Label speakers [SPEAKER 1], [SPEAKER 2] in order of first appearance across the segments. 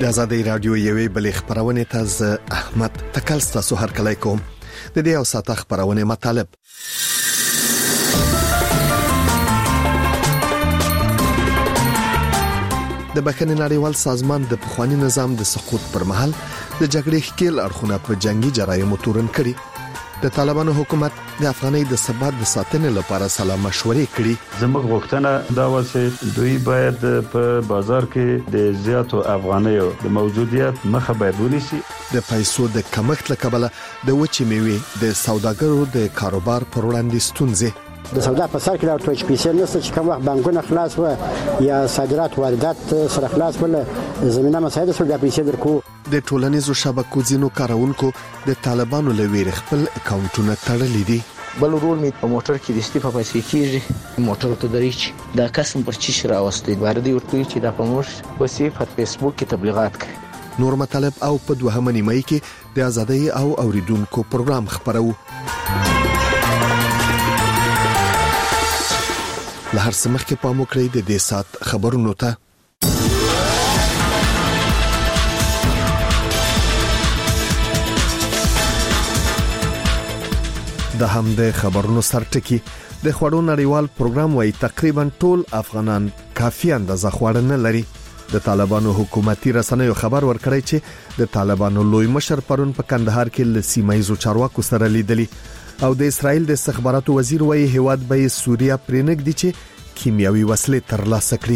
[SPEAKER 1] د آزادۍ رادیو یوې بلې خبرونه ته احمد تکل تاسو هر کله کوم د دې او ساته خبرونه مطالب د بخښنې نړیوال سازمان د پخوانی نظام د سقوط پر مهال د جګړې ښکیل اړخونه په جنگي جرایمو تورن کړي. د طالبانو حکومت د افغانۍ د ثبات د ساتنې لپاره سلا مشورې کړي.
[SPEAKER 2] زموږ غوښتنه دا و چې دوی باید په بازار کې د زیاتو افغانیو د موجودیت مخه باید ونیسي.
[SPEAKER 1] د پیسو د کمښت له کبله د وچې میوې د سوداګرو د کاروبار پر وړاندې ستونزې.
[SPEAKER 3] د سودا په سر کې راوړل چې پیسې نشته چې کوم وخت بانکونه خلاص و یا صادرات واردات سره خلاص ول زمينه مساعد سره د پیسې درکو.
[SPEAKER 1] د ټولنیزو شبکو ځینو کارونکو د طالبانو لویر خپل اکاونټونه تړلې دي.
[SPEAKER 4] بل رول می په موټر کې د استفا پیسې کیږي موټر ته درېچ دا قسم پر چی راوستي باندې ورته چې دا په موږ وسې په فیسبوک کې تبلیغات کوي.
[SPEAKER 1] نور مطالب او په دوهمه نیمه کې د آزادۍ او اوریدونکو پروګرام خبرو. لهر سمخ کې پام وکړئ د دې سات خبرونو ته. د هم د خبرونو سرټکی د خوړو نړیوال پروګرام وايي تقریبا ټول افغانان کافي اندازه خوړ نه لري. د طالبانو حکومتي رسنیو خبر ورکړی چې د طالبانو لوی مشر پرون په کندهار کې ل سیمایزو چارواکو سره لیدلی او د اسرائیل د استخباراتو وزیر وايي هواد به سوریه پرېنګدي چې کیمیاوي وسلې ترلاسه کړي.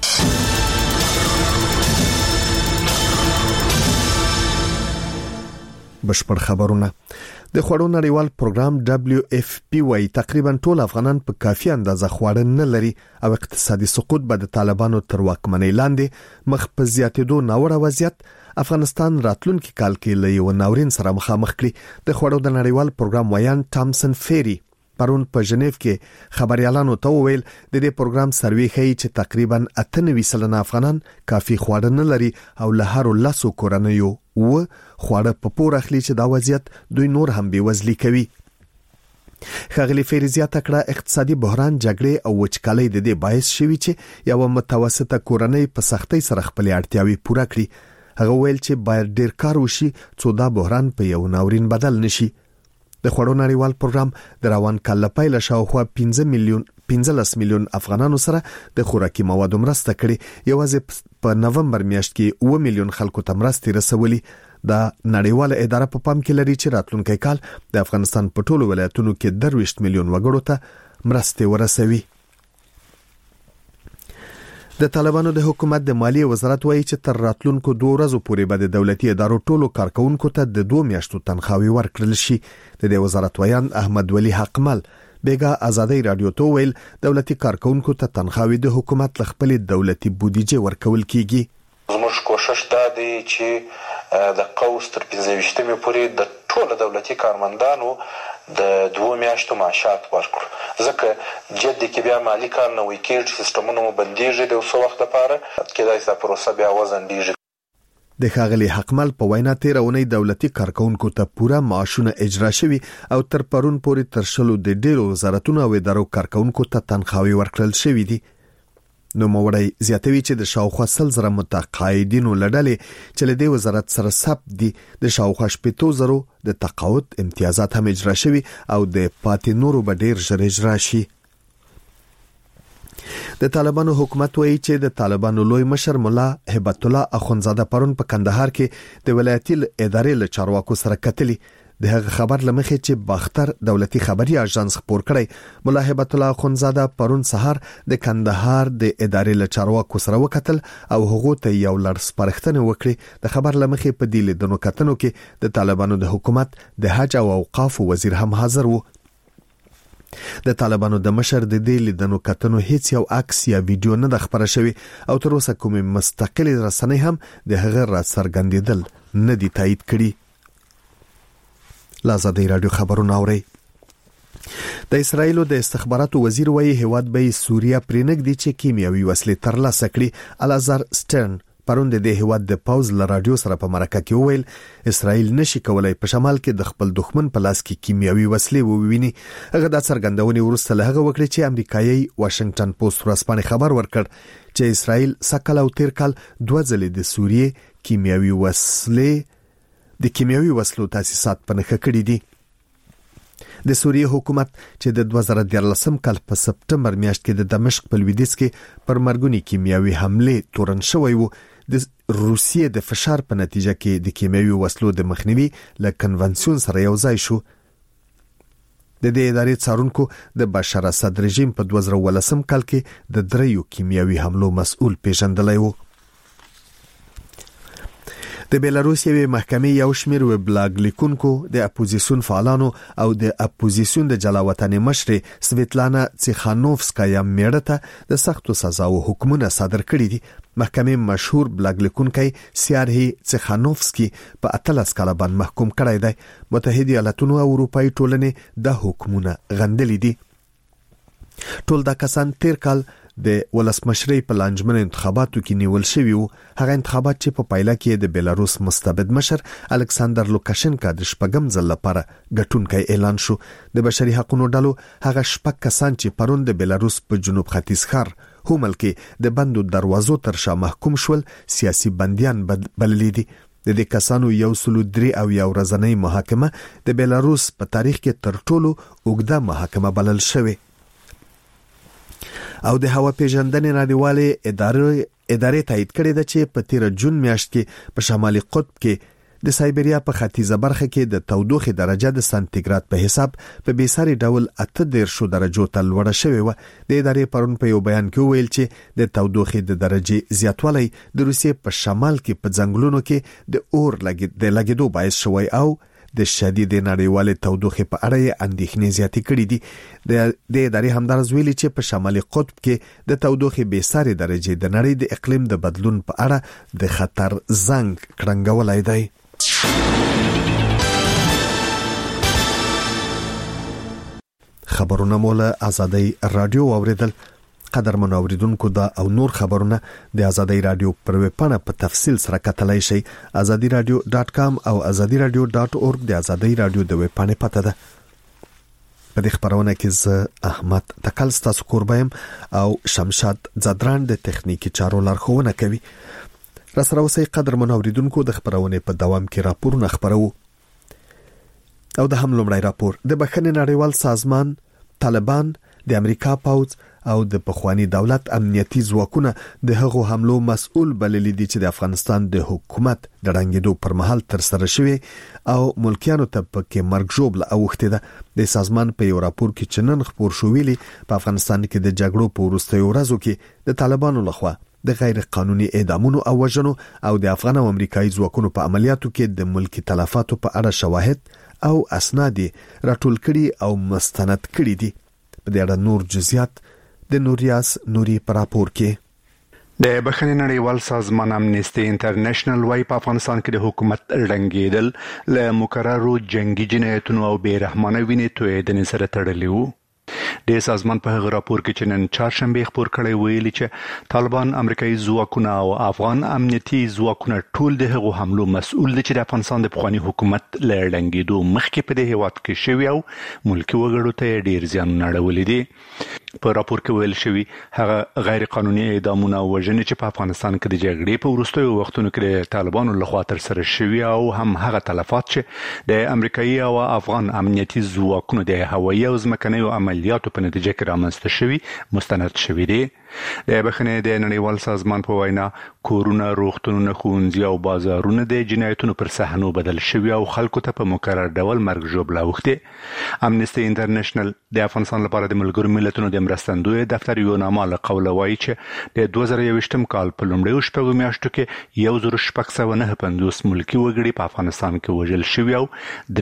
[SPEAKER 1] بشپړ خبرونه. د خوړو نړیوال پروګرام WFP وايي تقریبا ټول افغانان په کافي اندازه خواړه نه لري او اقتصادي سقوط به د طالبانو تر واکمنۍ لاندې مخ په زیاتېدو ناوړه وضعیت افغانستان راتلونکي کال کې له یو ناورین سره مخامخ کړي. د خوړو د نړیوال پروګرام وایان ټامسن فيري پرون په ژنیف کې خبريالانو ته وویل د دې پروګرام سروې ښیي چې تقریبا 98% افغانان کافي خواړه نه لري او له هر 10 کورنیو و خواړه په پور اخلي چې دا وضعیت دوی نور هم بیوزلي کوي. خغلی فیریزیا تکړه اقتصادي بحران جګړې او وچکالۍ د دې باعث شوي چې یو متوسطه کورنۍ په سختۍ سره خپل اړتیاوې پوره کړي. هغه ویل چې باید ډیر کار وشي څو دا بحران په یو ناورین بدل نشي. د خوړو نړیوال پروګرام د روان کال لپاره شاوخوا 15 میلیون افغانانو سره د خوراکي موادو مرسته کړې. یوازې په نومبر میاشت کې 1 میلیون خلکو ته مرستې رسولې. دا نړیواله اداره په پام کې لري چې راتلونکي کال د افغانستان په ټولو ولایتونو کې 20 میلیون وګړو ته مرستې ورسوي. د طالبانو د حکومت د مالیې وزارت وایي چې تر راتلونکو 2 ورځې پورې به د دولتي ادارو ټولو کارکونکو ته د 2 میاشتو تنخواهي ورکړل شي. د دې وزارت ویان احمد ولی حقمل بیګا آزادۍ رادیو ته ویل دولتي کارکونکو ته تنخواهي د حکومت له خپل دولتي بودیجه ورکول کیږي.
[SPEAKER 5] زموږ کوشش دا دی چې د قوس تر 15 پورې د ټولو دولتي کارمندانو د 2 میاشتو معاشات ورکړو. ځکه جدي کې بیا مالی کال نه وي کېږي سیستمونه مو بنديږي د اوسو وخت لپاره کېدای شي پروسه بیا وزندېږي.
[SPEAKER 1] د ښاغلي حقمل په وینا تیرونی دولتي کارکونکو ته پوره معاشونه اجرا شوي او تر پرون پورې تر شلو د ډیرو وزارتونو او ادارو کارکونکو ته تنخواهي ورکړل شوې دي. نو موړی زیاتوي چې د شاوخوا 100,000 متقاعدینو لړلې چې له دې وزارت سره ثبت دي د شاوخوا 70,000 د تقاعد امتیازات هم اجرا شوي او د پاتې نورو به ډیر ژر اجرا شي. د طالبانو حکومت وایي چې د طالبانو لوی مشر مولا هبت الله اخونزاده پرون په کندهار کې د ولایتي ادارې له چارواکو سره کتلی. د هغه خبر لمخې چې باختر دولتي خبري اژانس خبر کړی مولا هبت الله اخونزاده پرون سهار د کندهار د ادارې له چارواکو سره وکتل او هغه ته یو لړ سپارښتنه وکړي. د خبر لمخې په دې لیدنو کتنو کې د طالبانو د حکومت د حج او اوقاف وزیر هم حاضر وو. د طالبانو د مشر د دې لیدنو کتنو هیڅ یو عکس یا ویډیو نه د خبره شوی او تر اوسه کومه مستقله رسنۍ هم د هغه را څرګندېدل نه دي تایید کړي. آزادۍ رادیو خبرونه اوري. د اسرائیل د استخباراتو وزیر وایي هواد به سوریه پرېنګدي چې کیمیاوي وسلې ترلاسه کړي. الازار سټرن پرون د دې هیواد د پاوز ل رادیو سره په مرکه کې وویل اسرائیل نشي کولای په شمال کې د خپل دښمن په لاس کې کیمیاوي وسلې وویني. هغه د څرګندونې وروسته له هغه وکړي چې امریکایي واشنگټن پوسټ ورځپاڼې خبر ورکړ چې اسرائیل سکل او تیر کال 2 ځلې د سوریې کیمیاوي وسلو تاسیسات په نښه کړي دي. د سوریې حکومت چې د 2014 کال په سپټمبر میاشت کې د دمشق په لویدیځ کې پر مرګونی کیمیاوي حمله تورن شوی وو، د روسیې د فشار په نتیجه کې د کیمیاوي وسلو د مخنیوي له کنونسیون سره یو ځای شو. د دې ادارې څارونکو د بشار اسد رژیم په 2018 کال کې د 3 کیمیاوي حملو مسؤل پیژندلی وو. د بیلاروس یوې محکمې یو شمېر وبلاګ لیکونکو د اپوزیسیون فعالانو او د اپوزیسیون د جلاوطن مشر سویتلانا تسیخانوفسکایا میړه ته د سختو سزاو حکمونه صادر کړي دي. محکمې مشهور بلاګ لیکونکی سیارهی تسیخانوفسکی په 18 کال باندې محکوم کړی دی. متحده ایالاتونو او اروپאי ټولنې د حکمونه غندلي دي. ټول دا کسان تیر کال د ولسمشرۍ په لانجمن انتخاباتو کې نیول شوی وو. هغه انتخابات چې په پایله کې د بیلاروس مستبد مشر الکساندر لوکاشنکا د شپږم ځل لپاره ګټونکی اعلان شو. د بشري حقوقو ډلو هغه شپږ کسان چې پرون د بیلاروس په جنوب ختیځ ښار هومل کې د بندو دروازو تر شا محکوم شول سیاسي بنديان بللي دي. د دې کسانو 103 او یو ورځنۍ محاکمه د بیلاروس په تاریخ کې تر ټولو اوږده محاکمه بلل شوې. او د هوا پیژندنې نړیوالې ادارې تایید کړې ده چې په 13 جون میاشت کې په شمالي قطب کې د سایبریا په ختیځه برخه کې د تودوخې درجه د سانتیګراد په حساب په بیساري ډول 18 درجو ته لوړه شوې و. د ادارې پرون په یو بیان کې ویل چې د تودوخې د درجه زیاتوالی د روسیې په شمال کې په ځنګلونو کې د اور لګیدو باعث شوی او د شدید نړیوالې تودوخې په اړه یې اندېښنې زیاتې کړې دي. د ادارې همدارس ویلي چې په شمالي قطب کې د تودوخې بیساري درجه د نړۍ د اقلیم د بدلون په اړه د خطر زنګ کړنګولای دی. خبرونه مولا آزادی رادیو اوریدل. قدرمن اوریدونکو دا او نور خبرونه د آزادی رادیو پر ویب پاڼه په تفصیل سره کتلای شئ. azadiradio.com او azadiradio.org د آزادی رادیو د ویب پاڼې پته ده. په دې خبرونه کې زه احمد تکل ستاسو قربایم او شمشاد زدران د تخنیکی چارو لارښوونه کوي. را سره اوسئ قدرمن اوریدونکو، د خبرونه په دوام کې راپورونه خبرو. او د هم لومړی راپور د بخښنې نړیوال سازمان طالبان د امریکا پوځ او د پخوانی دولت امنیتي ځواکونه د هغو حملو مسؤل بللي دي چې د افغانستان د حکومت د ړنګېدو پر مهال تر سره شوی او ملکیانو ته پکې مرګ ژوبله اوښتې ده. د سازمان په یو راپور کې چې نن خپور شو ویلي په افغانستان کې د جګړو په وروستیو ورځو کې د طالبانو لخوا د غیر قانوني اعدامونو او وژنو او د افغان او امریکایي ځواکونو په عملیاتو کې د ملکی تلفاتو په اړه شواهد او اسناد راټول کړي او مستند کړي دي. په دې اړه نور جزئیات د نوریاس نوري پر راپور کې.
[SPEAKER 6] د بخښنې نړیوال سازمان امنیستي انټرنیشنل وايي په افغانستان کې د حکومت ړنګېدل له مکررو جنگي جنایتونو او بې رحمانه وینې تویېدنې سره تړلي وو. د سازمان په هغه راپور کې چې نن چهارشنبه خبر کړی ویلي چې طالبان امریکایي ځواکونه او افغان امنیتي ځواکونه ټول د هغو حملو مسؤل دي چې د افغانستان د پخوانی حکومت له ړنګېدو مخکې په دې هیواد کې شوي او ملکي وګړو ته ډیر زیانونه اړولي دي. په راپور کې ویل شوی هغه غیر قانوني اعدامونه او وژنې چې په افغانستان کې د جګړې په وروستیو وختونو کې د طالبانو لخوا تر سره شوي او هم هغه تلفات چې د امریکایي او افغان امنیتي ځواکونو د هوایي او ځمکنیو عملیاتو په نتیجه کې رامنځته شوي مستند شوي دي. د بخښنې د نړیوال سازمان په وینا کورونه، روغتونونه، ښوونځي او بازارونه د جنایتونو پر صحنو بدل شوي او خلکو ته په مکرر ډول مرګ ژوبله اوښتې. امنیستي انټرنیشنل د افغانستان لپاره د ملګرو ملتونو د مرستندوی دفتر یو نامه له قوله وایي چې د 2021 کال په لومړیو شپږو میاشتو کې 1649 ملکي وګړي په افغانستان کې وژل شوي او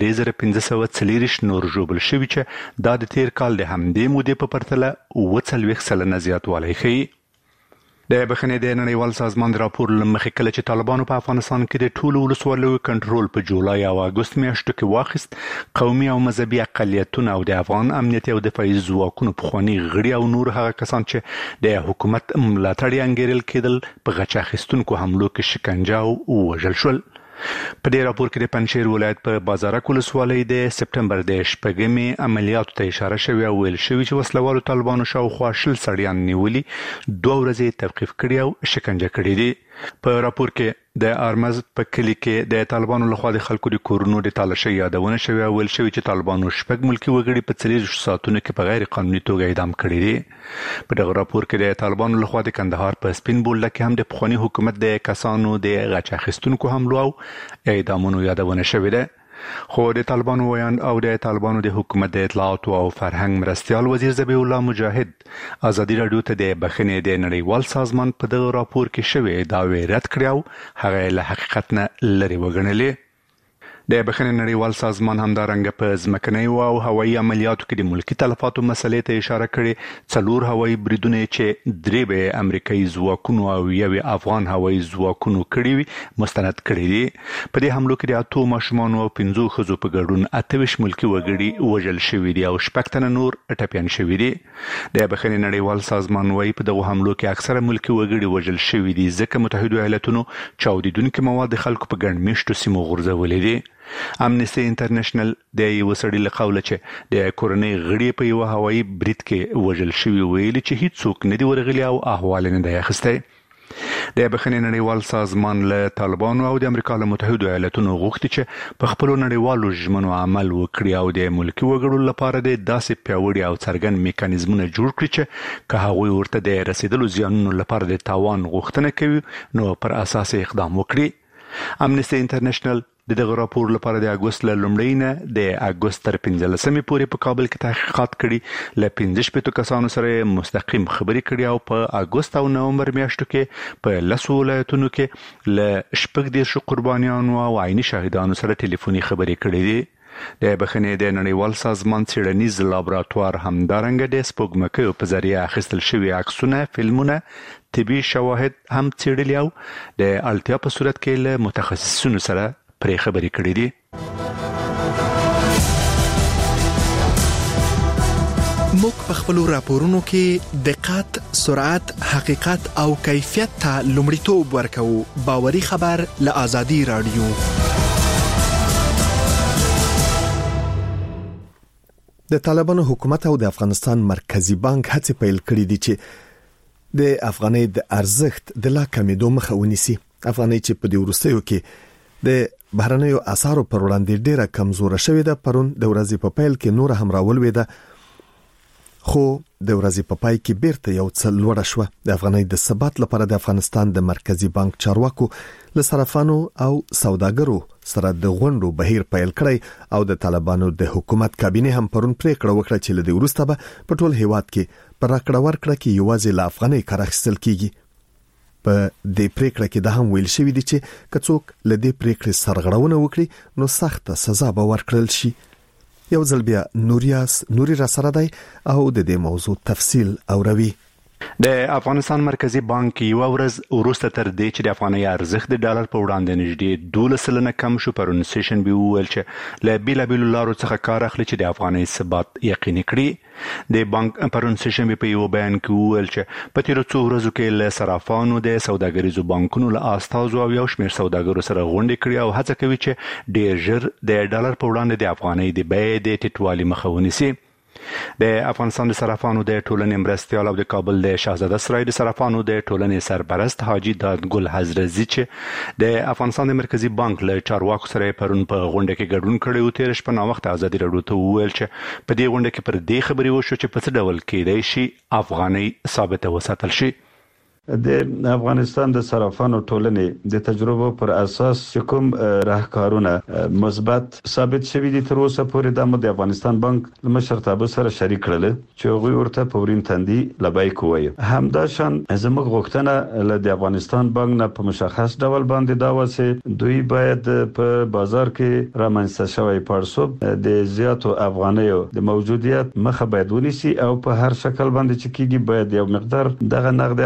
[SPEAKER 6] 3540 نور ژوبل شوي چې دا د تیر کال د همدې مودې په پرتله 40% زیاتوالی ښیي. د بخښنې د نړیوال سازمان راپور لمخې کله چې طالبانو په افغانستان کې د ټولو ولسوالیو کنټرول په جولای او اگست میاشتو کې واخیست، قومي او مذهبي اقلیتونه او د افغان امنیتي او دفاعي ځواکونو پخواني غړي او نور هغه کسان چې د حکومت ملاتړ انګیرل کېدل په غچ اخیستونکو حملو کې شکنجه او وژل شول. په دې راپور کې د پنجشیر ولایت په بازارک ولسوالۍ د سپټمبر د شپږمې عملیاتو ته اشاره شوې او ویل شوی چې وسلوالو طالبانو شاوخوا 20 سړیان نیولي، 2 ورځې توقیف کړي او شکنجه کړي دي. په راپور کې د ارمز په کلی کې د طالبانو لخوا د خلکو د کورونو د تالاشۍ یادونه شوې او ویل شوی چې طالبانو شپږ ملکی وګړي په 40 ساعتونو کې په غیر قانوني توګه اعدام کړي دي. په دغه راپور کې د طالبانو لخوا د کندهار په سپین بولډه کې هم د پخوانی حکومت د کسانو د غچ اخیستونکو حملو او اعدامونو یادونه شوې ده. خو د طالبانو ویاند او د طالبانو د حکومت د اطلاعات او فرهنګ مرستيال وزیر ذبیح الله مجاهد ازادي رادیو ته د بخښنې د نړیوال سازمان په دغه راپور کې شوې داوی رد کړی او هغه له حقیقت نه لري وګڼلې. د بخښنې نړیوال سازمان همدارنګه په ځمکني او هوایي عملیاتو کې د ملکی تلفاتو مسلې ته اشاره کړې. 4 هوایي بریدونه چې 3 به امریکایي ځواکونو او 1 افغان هوایي ځواکونو کړي وي مستند کړي دي. په دې حملو کې د 8 ماشومان او 15 ښځو په ګډون 28 ملکی وګړي وژل شوي دي او 6 تنه نور ټپيان شوي دي. د بخښنې نړیوال سازمان وايي په دغه حملو کې اکثره ملکی وګړي وژل شوي دي ځکه متحده ایالاتونو چاودیدونکو مواد خلکو په ګڼ میشتو سیمو غورځولې دي. امنیسټي انټرنیشنل د یو وسړي له قوله چې د کورنۍ غړي په یو هوایي برید کې وژل شوی ویلي چې هیڅوک نه دی ورغلی او احوال نه دی اخیستی. د بخښنې نړیوال سازمان له طالبانو او د امریکا له متحده ایالاتونو غوښتي چې په خپل نړیوالو ژمنو عمل وکړي او د ملکی وګړو لپاره د داسې پیاوړي او څرګند میکانیزمونه جوړ کړي چې که هغوی ورته د رسیدلو زیانونو لپاره د تاوان غوښتنه کوي نو پر اساس اقدام وکړي. امنیسټي انټرنیشنل دغه راپور لپاره د اگست له لومړۍ نه د اگست تر 15مې پورې په کابل کې تحقیقات کړي. له 15 کسانو سره مستقیم خبرې کړي او په اگست او نومبر میاشتو کې په 10 ولایتونو کې له 14 قربانیانو او عیني شاهدانو سره ټلیفوني خبرې کړي دي. د بخښنې د نړیوال سازمان څېړنیز لابراتوار همدارنګه د سپوږمکیو په ذریعه اخیستل شوي عکسونه، فلمونه، طبي شواهد هم څېړلي او د اړتیا په صورت کې له متخصصینو سره پرې خبرې کړې دي.
[SPEAKER 7] موږ په خپل راپورونو کې دقت، سرعت، حقیقت او کیفیت ته لومړیتوب ورکوو. باوري خبر له آزادي رادیو.
[SPEAKER 1] د طالبانو حکومت او د افغانستان مرکزی بانک هڅې پیل کړې دي چې د افغانۍ د ارزښت د لا کمېدو مخه ونیسي. افغانۍ چې په دې وروستیو کې د بهرنیو اسعارو پر وړاندې ډیره کمزوره شوې ده، پرون د ورځې په پیل کې نور هم راولوېده، خو د ورځې په پای کې بیرته یو څه لوړه شوه. د افغانۍ د ثبات لپاره د افغانستان د مرکزی بانک چارواکو له صرافانو او سوداګرو سره د غونډو بهیر پیل کړی او د طالبانو د حکومت کابینه هم پرون پریکړه وکړه چې له دې وروسته به په ټول هیواد کې پر راکړه ورکړه کې یوازې له افغانۍ کار اخیستل کیږي. په دې پریکړه کې د هم ویل شوی دی چې کڅوک له دې پریکړې سرغړونه وکړي نو سخت سزا به ورکړل شي. یو ځل بیا نوري را سره دی او د دې موضوع تفصیل اوروي.
[SPEAKER 6] د افغانستان مرکزی بانک یو ورځ وروسته تر دې چې د افغانۍ ارزښت د ډالر په وړاندې نږدې 12% کم شو، پرون سیشن به ویل چې له بیلابیلو لارو څخه کار اخلي چې د افغانۍ ثبات یقیني کړي. د بانک پرون سیشن په یو بیان کې ویل چې په تیر څو ورځو کې له صرافانو د سوداګریزو بانکونو له استازو او یو شمېر سوداګرو سره غونډې کړې او هڅه کوي چې ډېر ژر د ډالر په وړاندې د افغانۍ د بیې د ټیټوالي مخه ونیسي. د افغانستان د صرافانو د ټولنې مرستيال او د کابل د شاهزاده سرای د صرافانو د ټولنې سرپرست حاجی دادګل حضرزي چې د افغانستان د مرکزی بانک له چارواکو سره پرون په غونډه کې ګډون کړی او تیر شپه نو وخت ازادي رادیو ته ویل چې په دې غونډه کې پر دې خبرې وشو چې په څه ډول کېدای شي افغانۍ ثابته وساتل شي.
[SPEAKER 2] د افغانستان د صرافانو ټولنې د تجربو پر اساس کوم راهکارونه مثبت ثابت شوي دي تر اوسه پورې د افغانستان بانک مشرتابه سره شریک کړل چې هغه ورته پورین تندي لبای کوي. همدا شان زموږ غوښتنه له د افغانستان بانک نه په مشخص ډول باندې دا وسه دوی باید په بازار کې رامنځته شوی پړسوب د زیاتو افغانیو د موجودیت مخه باید ونیسي او په هر شکل باندې چې کیږي باید یو مقدار دغه نقد افغاني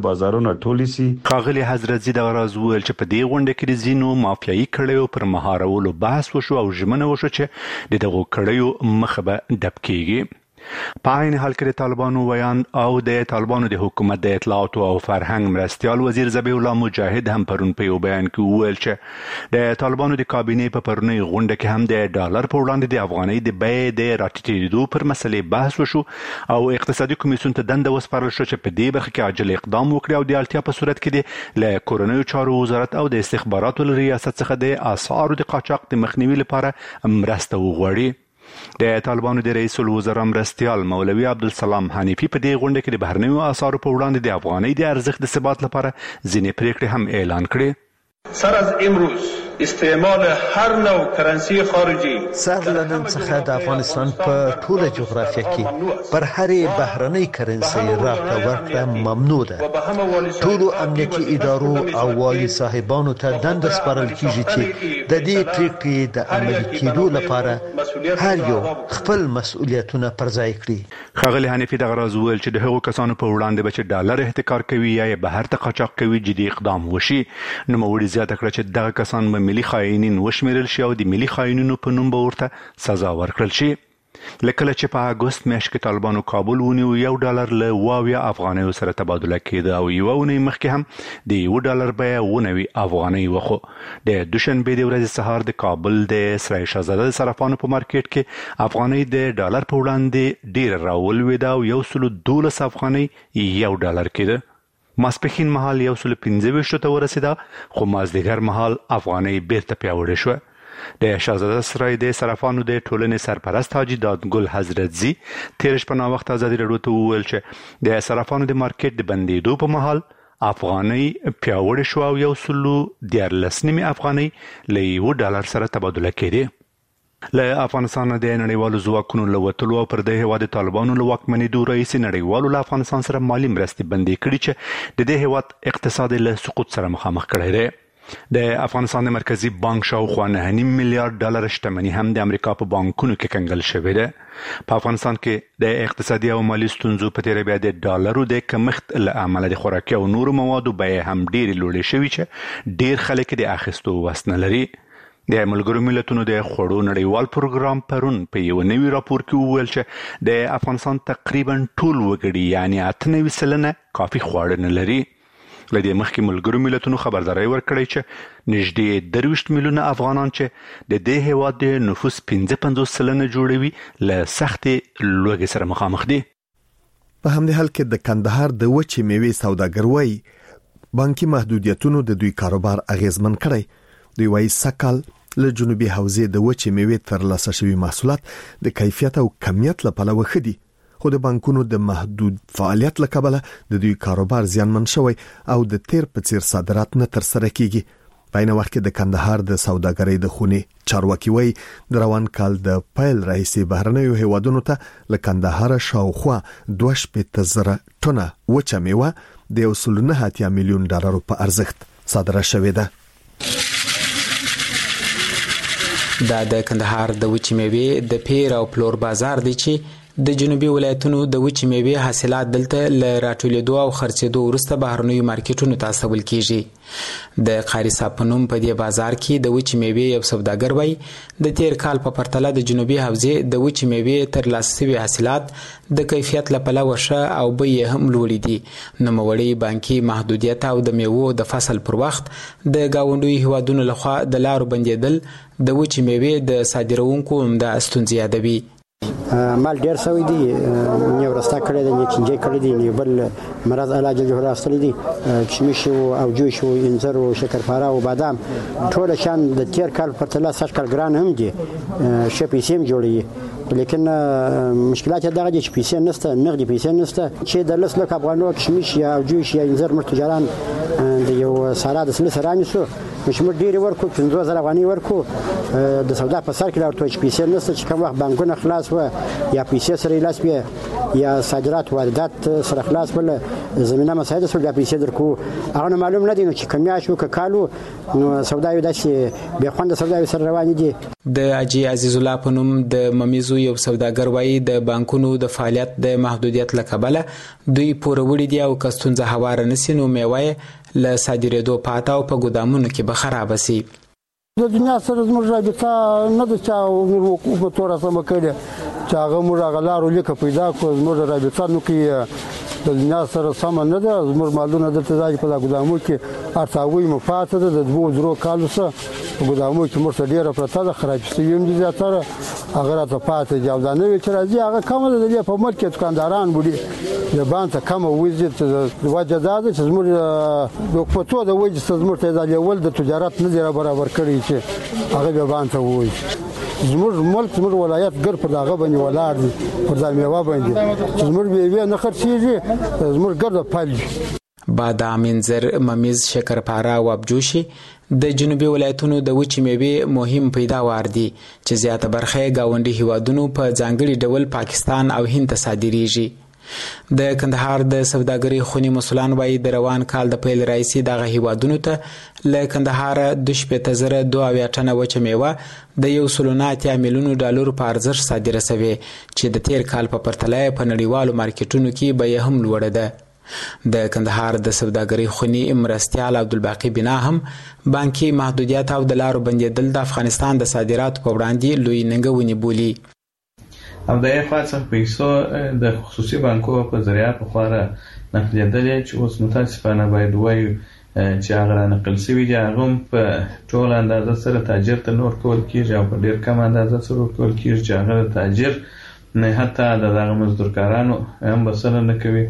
[SPEAKER 2] بازارونه ټول سي.
[SPEAKER 6] ښاغلي حضرتزي د راز ویل چې په دې غونډه کې د زینو مافیایي کړیو پر مهارولو بحث وشو او ژمنه وشو چې د دغو کړیو مخه به ډب کیږي. په عین حال کې د طالبانو ویان او د طالبانو د حکومت د اطلاعات او فرهنګ مرستيال وزیر ذبیح الله مجاهد هم پرون په یو بیان کې وویل چې د طالبانو د کابینې په پرونی غونډه کې هم د ډالر په وړاندې د افغانۍ د بیې د راټیټېدو پر مسلې بحث وشو او اقتصادي کمیسیون ته دنده وسپارل شو چې په دې برخه کې عاجل اقدام وکړي او د اړتیا په صورت کې د کورنیو چارو وزارت او د استخباراتو ریاست څخه د اسعارو د قاچاق د مخنیوي لپاره مرسته وغواړي. د طالبانو د رئیس الوزرا مرستيال مولوي عبدالسلام حنیفي په دې غونډه کې د بهرنیو اسعارو په وړاندې د افغانۍ د ارزښت د ثبات لپاره ځینې پریکړې هم اعلان کړې.
[SPEAKER 8] سر از امروز استعمال هر نوع کرنسی خارجي
[SPEAKER 9] سر لنن څخه د افغانستان په ټوله جغرافیه کې پر هرې بهرنۍ کرنسي راکړه ورکړه ممنوع ده. ټولو امنیتي ادارو او والي صاحبانو ته دنده سپارل کیږي چې د دې پریکړې د عملي کېدو لپاره هر یو خپل مسؤلیتونه پر ځای کړي.
[SPEAKER 6] ښاغلي حنیفي د غراز ویل چې د هغو کسانو په وړاندې به چې ډالر احتکار کوي یا بهر ته قاچاق کوي جدي اقدام وشي. نوموړي زیاته کړه چې دغه کسان به ملي خاینین وشمیرل شي او د ملي خاینینو په نوم به ورته سزا ورکړل شي. لکه چې په اگست میاشت کې طالبانو کابل ونیو $1 له 22 افغانیو سره تبادله کېده او یو اونۍ مخکې هم د $1 بیه 90 افغانۍ وخو. د دوشنبه د ورځې سهار د کابل د سرای شهزاده د صرافانو په مارکیټ کې افغانۍ د $1 په وړاندې ډیر راولوېده او 112 افغانۍ $1 کېده. ماسپښین مهال 125 ته ورسېده خو مازدیګر مهال افغانۍ بیرته پیاوړې شوه. د شهزاده سرای د صرافانو د ټولنې سرپرست حاجي دادګل حضرتزي تیر شپه نا وخت ازادي راډیو ته وویل چې د صرافانو د مارکیټ د بندېدو په مهال افغانۍ پیاوړې شو او 114 افغانۍ له $1 سره تبادله کېده. له افغانستان د نړیوالو ځواکونو له وتلو او پر دې هیواد طالبانو له واکمنېدو رئیس نړیوالو له افغانستان سره مالی مرستې بندې کړي چې د دې هیواد اقتصاد له سقوط سره مخامخ کړی دی. د افغانستان د مرکزی بانک شاوخوا $9 میلیارډ شتمنۍ هم د امریکا په بانکونو کې کنګل شوې ده. په افغانستان کې د اقتصادي او مالی ستونزو په تیر بیا د ډالرو د کمښت له امله د خوراکي او نورو موادو بیې هم ډېرې لوړې شوې چې ډېر خلک د اخیستو وس نه لري. د ملګرو ملتونو د خوړو نړیوال پروګرام پرون په یو نوي راپور کې وویل چې د افغانستان تقریبا ټول وګړي یعنی 98% کافي خواړه نه لري. لدې مخکې ملګرو ملتونو خبرداري ورکړې چې نږدې 23 میلیونه افغانان چې د دې هیواد د نفوس 55% جوړوي له سختې لوږې سره مخامخ دي.
[SPEAKER 1] په همدې حال کې د کندهار د وچې میوې سوداګر وایي بانکي محدودیتونو د دوی کاروبار اغیزمن کړی. دوی وایي سکهال له جنوبي حوزې د وچې میوې ترلاسه شوي محصولات د کیفیت او کمیت له پلوه ښه دي خو د بانکونو د محدود فعالیت له کبله د دوی کاروبار زیانمن شوی او د تیر په څیر صادرات نه تر سره کیږي. په عین وخت کې د کندهار د سوداګرۍ د خونې چارواکي وایي د روان کال د پیل راهیسې بهرنیو هیوادونو ته له کندهار شاوخوا 2.0 ټنه وچه میوه د $1.9 میلیون په ارزښت صادره شوې ده.
[SPEAKER 10] دا د کندهار د وچې میوې د پیر او پلور بازار دی چې د جنوبي ولایتونو د وچې میوې حاصلات دلته له راټولېدو او خرڅېدو وروسته بهرنیو مارکیټونو ته استول کیږي. د قاری صاحب په نوم په دې بازار کې د وچې میوې یو سوداګر وایي د تیر کال په پرتله د جنوبي حوزې د وچې میوې ترلاسه شوي حاصلات د کیفیت له پلوه ښه او بیې هم لوړې دي. نوموړی بانکي محدودیت او د میوو د فصل پر وخت د ګاونډیو هیوادونو لخوا د لارو بندېدل د وچې میوې د صادروونکو عمده ستونزې یادوي.
[SPEAKER 3] مال ډیر سوی دی نو ورستا کړی دی چې انجې کړی دی نو بل مرض علاج جوړ راستلی دی کشمش او جوش او انځر او شکرپاره او بادام ټول شان د تیر کال په تله سر کال ګران هم دي شپې سیم جوړي لیکن مشکلات دغه چې پیسې نشته نغدي پیسې نشته چې د لس لک افغانو کشمش یا جوش یا انځر مرتجران د یو سالا د سلسله رانیسو مشمول ډیر ورکو 15000 افغانۍ ورکو د سودا په سر کې راوړو چې پیسې نشته چې کوم وخت بانکونه خلاص و یا پیسې سره لاس بیا یا صادرات واردات سره خلاص بل زمينه مساعده سره بیا پیسې درکو هغه معلوم نه دي نو چې کمیا شو کالو نو سوداوي داسې به خوند سوداوي سره روان دي.
[SPEAKER 10] د اجي عزیز الله په نوم د ممیزو یو سوداګر وایي د بانکونو د فعالیت د محدودیت لکبله دوی پوروړي دي او کستونزه هوار نسی نو میوای ل صادرېدو پاتې او په ګودامونو کې به خراب شي.
[SPEAKER 11] د دنیا سره زموږ رابطه نه د چا په تور سم کړي چې هغه موږ غلارو لیکه پیدا کو زموږ رابطه نو کې د دنیا سره سم نه ده. زموږ مالونه د تزاج په ګودامو کې ارتاوي مفاته د 2 کالو سره په ګودامو کې مرته ډیره پرته د خراب شویم دي زیاتره هغه راته پاتې جوړانه وی چې راځي هغه کومه د په ملک کې دکانداران بودي د باندې کومه وزیت د وجه ده چې زموږ د پټو د وجه زموږ ته د لیول د تجارت نه دی برابر کړی چې هغه به باندې وای زموږ ملک زموږ ولایت ګر په داغه باندې ولاړ دي پر ځای میوه باندې زموږ به نه خرڅيږي زموږ ګر د پالي
[SPEAKER 10] بادام انځر ممیز شکرپاره او ابجوشي د جنوبي ولایتونو د وچې میوې مهم پیداوار دي چې زیاته برخه گاونډي هیوادونو په ځانګړي ډول پاکستان او هند ته صادریږي. د کندهار د سوداګرۍ خونی مسولان وایي د روان کال د پیل رئیسي دغه هیوادونو ته له کندهار د 2.2 ټنه وچه میوه د 1.8 میلیون ډالر په ارزښت صادره شوې چې د تیر کال په پرتله په نړیوالو مارکیټونو کې به هم لوړه ده. د کندهار د سوداګرۍ خونی مرستیال عبدالباقی بنا هم بانکي محدودیت او د لارو بندیدل د افغانستان د صادراتو په وړاندې لوی ننګونې بولي.
[SPEAKER 12] او د افغانستان پیسو د خصوصي بانکو په ذریعہ په خواره نقلیدلې چې اوس متاسفانه باید وایو چې هغه نقل شوی دی هغه په ټول اندازه سره تاجر ته نور کول کیږي او په ډیر کم اندازه سره کول کیږي چې هغه تاجر نه حتی دغه مزدورکارانو هم بسنه نه کوي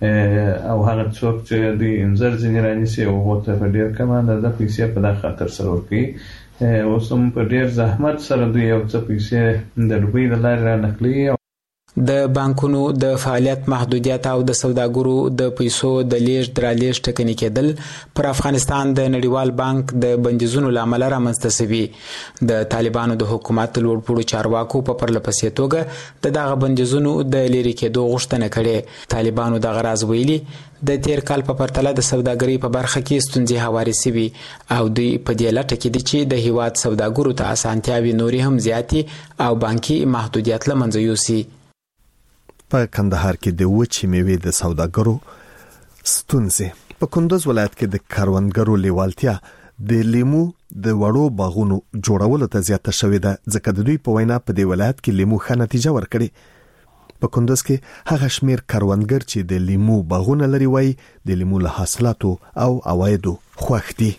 [SPEAKER 12] او هغه څوک چې د انځر ځینې رانیسي او هغه په ډیر کم اندازه پیسې په دغه خاطر سره ورکوي اوس هم په ډیر زحمت سره دوی یو څه پیسې د روپۍ د لارې رانقلي.
[SPEAKER 10] د بانکونو د فعالیت محدودیت او د سوداګرو د پیسو د لیږد درلیږد ټکني کېدل پر افغانستان د نړیوال بانک د بندیزونو لامل رامنځته شوي. د طالبانو د حکومت لوړپوړو چارواکو په پرلپسې توګه د دغه بندیزونو د لرې کېدو غوښتنه کړې. طالبانو دغه راز ویلي د تیر کال په پرتله د سوداګرۍ په برخه کې ستونزې هوارې شوي او دوی په دې لټه کې دي چې د هیواد سوداګرو ته اسانتیاوې نورې هم زیاتې او بانکي محدودیت له منځه یوسي.
[SPEAKER 1] په کندهار کې د وچې میوې د سوداګرو ستونزې په کندوز ولایت کې د کاروانګرو لیوالتیا د لیمو د وړو باغونو جوړولو ته زیاته شوې ده ځکه د دوی په وینا په دې ولایت کې لیمو ښه نتیجه ورکړي. په کندوز کې هغه شمیر کاروانګر چې د لیمو باغونه لري وایي د لیمو له حاصلاتو او عوایدو خوښ دي.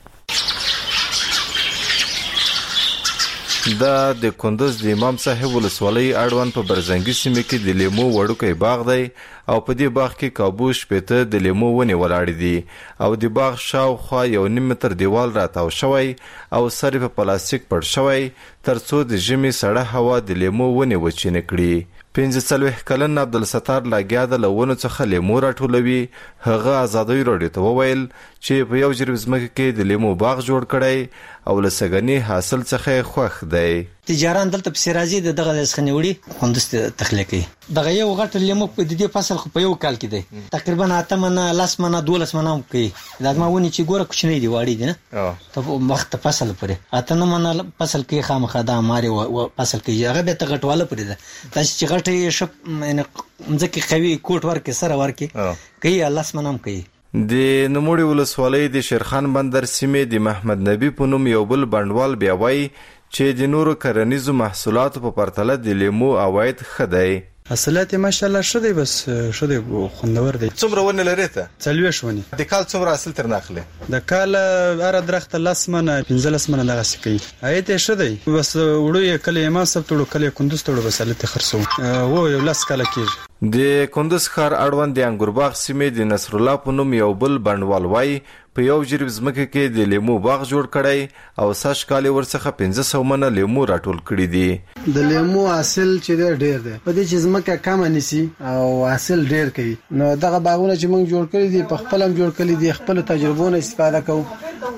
[SPEAKER 13] د کندوز د امام صاحب ولسوالۍ اړوند په برزنګي سیمه کې د لیمو وړوکی باغ دی او په دې باغ کې کابوش پته د لیمو ونې ولاړې دي او د باغ شاوخوا 1.5 متر دیوال راتاو شوی او سر په پلاستیک پړ شوی ترڅو د ژمي سړه هوا د لیمو ونې وچینه کړي. 45 کلن عبدالستار لاګیا د لونو څخه لیمو راټولوي. هغه ازادي راډیو ته وویل چې په یو جریب ځمکه کې د لیمو باغ جوړ کړی او لسګنی حاصل څخه خوښ دی.
[SPEAKER 14] تجاران دلته په سرازي دغه لسخنوړي خوندست تخلیقي دغه یو غټ لیمو په دې فصل خو په یو کال کې دی تقریبا 8 منه 10 منه 12 منه کوي. دا ما ونی چې ګوره کوچنی دی واړی دی نه ته وخت فصل پرې 8 منه فصل کې خامخا دا ماري فصل کې هغه به تغټواله پرې ده چې غټي شپ ځکه قوي کوټ ورکه سره ورکه کوي الله سمنام کوي.
[SPEAKER 13] د نوموړي ولسوالۍ د شیرخان بندر سیمې د محمد نبی په نوم یو بل بندوال بیا وایي چې د نورو کرنیزو محصولاتو په پرتله د لیمو عواید ښه دی.
[SPEAKER 15] حاصلات ماشاءالله ښه دی بس ښه دی خوندور دی.
[SPEAKER 13] څومره ونه لري ته؟ 40
[SPEAKER 15] ونې.
[SPEAKER 13] د کال څومره حاصل تر ناخله؟
[SPEAKER 15] د کال اره درخت 10 منه 15 منه دغه سکی. ایته ښه دی بس وړو کله ما سب ټولو کله کندوز ټولو بس لته خرڅو وو یو لاس کال کېږي.
[SPEAKER 13] د کندوز ښار اړوند د انګورباغ سیمې د نصر الله په نوم یو بل بندوال وایي په یو جریب ځمکه کې د لیمو باغ جوړ کړی او ساش کال ورڅخه 500 منه لیمو راټول کړی دي.
[SPEAKER 16] د لیمو حاصل چې ډیر دی په دې چې ځمکه کم نسی او حاصل ډیر کوي نو دغه باغونه چې موږ جوړ کړی دي په خپل هم جوړ کړی دي خپل تجربو نه استفاده کوو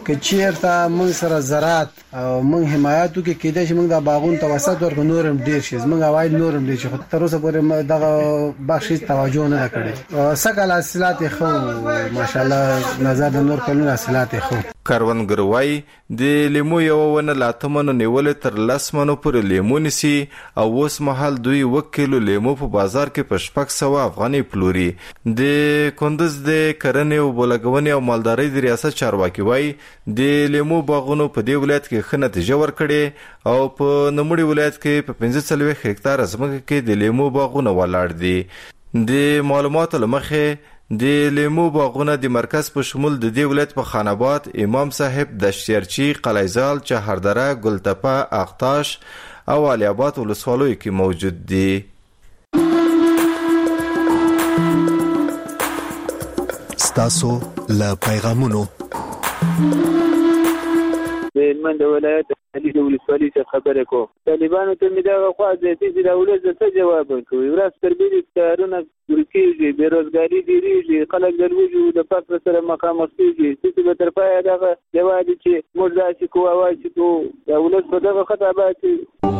[SPEAKER 16] که چیرته موږ سره زراعت او موږ حمایت وکړو کېدای شي موږ د باغونو توسط ورکړو نورم ډیر شي موږ عواید نورم ډیر شي تر اوسه پورې دغه بخش توجه نه کړی سکه حاصلات خو ماشاءالله نظر د نور کلونو حاصلات خو
[SPEAKER 13] کاروانګر وای د لیمو یو ونه لاتمنو نیول تر 10 منو پر لیمو نسی او اوس مهال دوی 1 کیلو لیمو په بازار کې په 600 افغاني پلوري د کندز د کرنې او بولګونې او مالدارۍ د ریاست چارواکي وای د لیمو باغونو په دې ولایت کې ښه نتیجه ورکړي او په نموړي ولایت کې په 45 هکتار ځمکه کې د لیمو باغونه ولاړ دي د معلوماتو لمخې د لیمو باغونه د مرکز په شمول د دې ولایت په خاناباد، امام صاحب، دشتیرچی، قلیزال، چهردره، ګلتپه، اختاش او علي آباد ولسوالیو کې موجود دي.
[SPEAKER 1] ستاسو له پیغامونو
[SPEAKER 17] من د ولایت علي د ولسوالۍ څخه خبره کوم. طالبانو ته مې دغه خوا زیاتې چې د ولس څه جواب ورکوي. ورځ تر بلې کارونه ورکېږي، بېروزګاري ډېرېږي، خلک د لوږې او د فقر سره مخامخ کېږي. څه به تر پایه دغه یوازې چې موږ داسې کوو اواز کوو د ولس په دغه خطا باندې.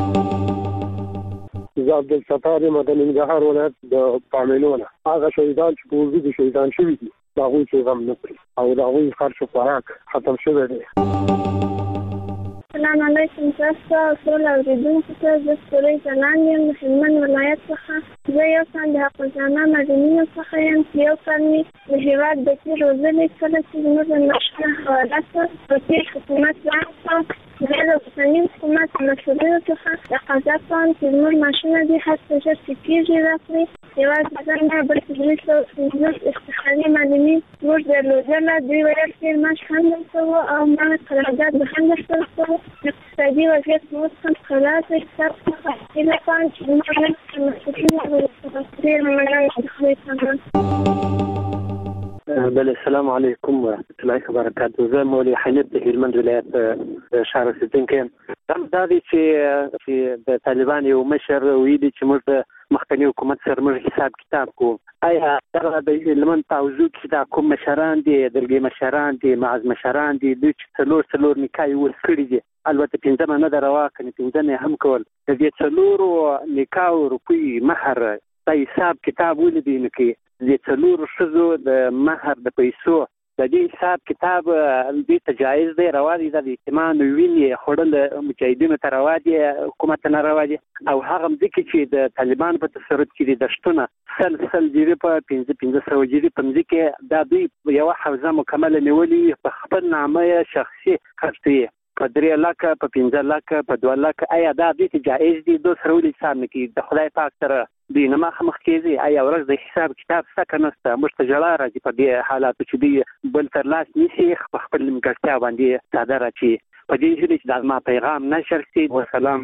[SPEAKER 18] زه عبدالستار یم د ننګرهار ولایت د پاملونه. هغه شهیدان چې په وجود شهیدان شوي دي د هغوی چې غم نه کړي او د هغوی خرچ و خوراک ختم شوی دی.
[SPEAKER 19] السلام علیکم تاسو ټول اوریدونکو ته زه سورې زنان یم د هلمند ولایت څخه. زه یو تن د حافظانه مدنیو څخه یم چې یو کال مې د هېواد بچي روزلي. کله چې زموږ د مشرانو حواله شوه په تېر حکومت راغله زه د اوسني حکومت مسؤلینو څخه تقاضا کوم چې زموږ معاشونه دې هر څه ژر چې کېږي راکړي. یوازې زه نه بلکې 250 افتخاري معلمین موږ درلودله. دوی ویل چې معاش هم درته و او ما قرارداد به هم درته ورکوو. اقتصادي وضعیت مو اوس هم خلاص دی. ستاسو څخه هیله کوم چې زموږ نن مسؤلین ورسره ډېره مننه د خدای څخه.
[SPEAKER 18] بله السلام علیکم ورحمة الله وبرکاته. زه مولوي حنیف د هلمند ولایت ښار اوسېدونکی یم. دا دی چې د طالبان یو مشر ویلي چې موږ د مخکني حکومت سره موږ حساب کتاب کوو. آیا دغه د هلمند په حوزو کې دا کوم مشران دي، دلګي مشران دي، معز مشران دي، دوی چې څلور نکاح ول کړي دي، البته 15 نه د روا کني 15 هم کول د دې څلورو نکاح روپی مہر د حساب کتاب ولیدي نو کې د څلورو شذو د مہر د پیسو د دې حساب کتاب دې تجایز دی، روا دي. د اجتماع ویني خړل مجاهدینو ته روا دي، حکومت نه روا دي. او هغه ځکه چې د طالبان په تصرف کې د شتونه سل جری په 1500 جری په ځکه دا دوی یو حوزه مکمله نیولې په خپل نامه شخصي خرڅي په 3 لک په 15 لک په 2 لک. آیا دا دې جایز دي؟ دوه سره ولې حساب نه کوي؟ د خدای پاک سره دوی نه مخ کېږي. آیا ورځ د حساب کتاب څه نشته؟ موږ ته جلا راځي په دې حالاتو چې دوی بل تر لاس نیسي په خپل ملګرتیا باندې ساده راځي. په دې هیله چې دا ما پیغام نشر شي. والسلام.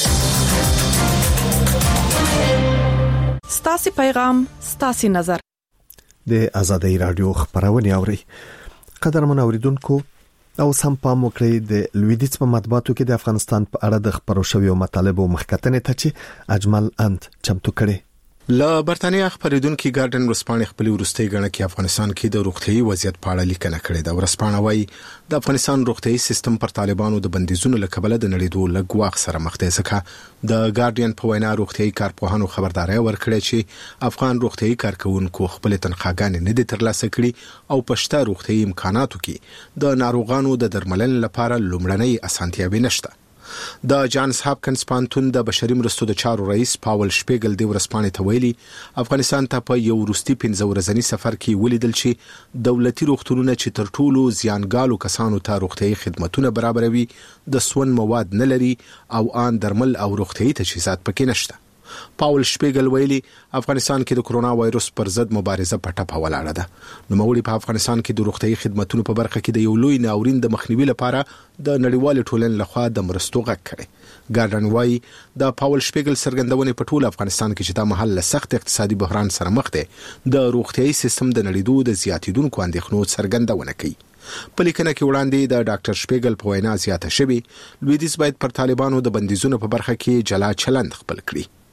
[SPEAKER 20] ستاسو پیغام ستاسو نظر
[SPEAKER 1] د آزادۍ رادیو خبرونه اوري. قدرمن اوریدونکو او سم پام وکړئ د لویدیځ په مطبوعاتو کې د افغانستان په اړه د خبرو شویو مطالبو مخکتنې ته چې اجمل انت چمتو کړي.
[SPEAKER 21] له برتانیا خبرېدونکو ګارډن ورسپانې خپل ورستۍ غړي کې افغانستان کې د روغتيایي وضعیت په اړه لیکنه کړې ده. ورسپانه وايي د افغانستان روغتيایي سیستم پر طالبانو د بندیزونو لکبل د نړیدو لګواخ سره مخ دی. ځکه د ګارډین په وینا روغتيایي کارپوهانو خبرداري ورکړې چې افغان روغتيایي کارکونکو خپل تنخواګانې نه دي ترلاسه کړي او پښته روغتيایي امکاناتو کې د ناروغانو د درملنې لپاره لومړنۍ اسانتیاوې نشته. د جانز هاپکنز پانتون د بشري مرستو د چارو رئیس پاول شپیګل د ورسپانې ته ویلي افغانستان ته په یو وروستي 15 ورځنی سفر کې ولیدل چې دولتي روغتونونه چې تر ټولو زیانګالو کسانو ته روغتيایي خدماتونه برابروي د سون مواد نه لري او ان درمل او روغتيایي تجهیزات پکې نشته. پاول شپیګل ویلي افغانستان کې د کرونا وایروس پر ضد مبارزه په ټپه ولاړه ده. نو موري په افغانستان کې د روغتيایي خدماتو په برخه کې د یو لوی ناورین د مخنیوي لپاره د نړیوال ټولنې لخوا د مرستو غږ کړي. ګارډن وايي د پاول شپیګل سرګندونې په ټول افغانستان کې چې د محل سخت اقتصادي بحران سره مخ دي د روغتيایي سیستم د نړیدو د زیاتیدونکو اندېښنو سرګندونه کوي. په لیکنه کې وړاندې د ډاکټر شپیګل په وینا زیاته شوی لویدیځ باید پر طالبانو د بندیزونو په برخه کې جلا چلند خپل کړي.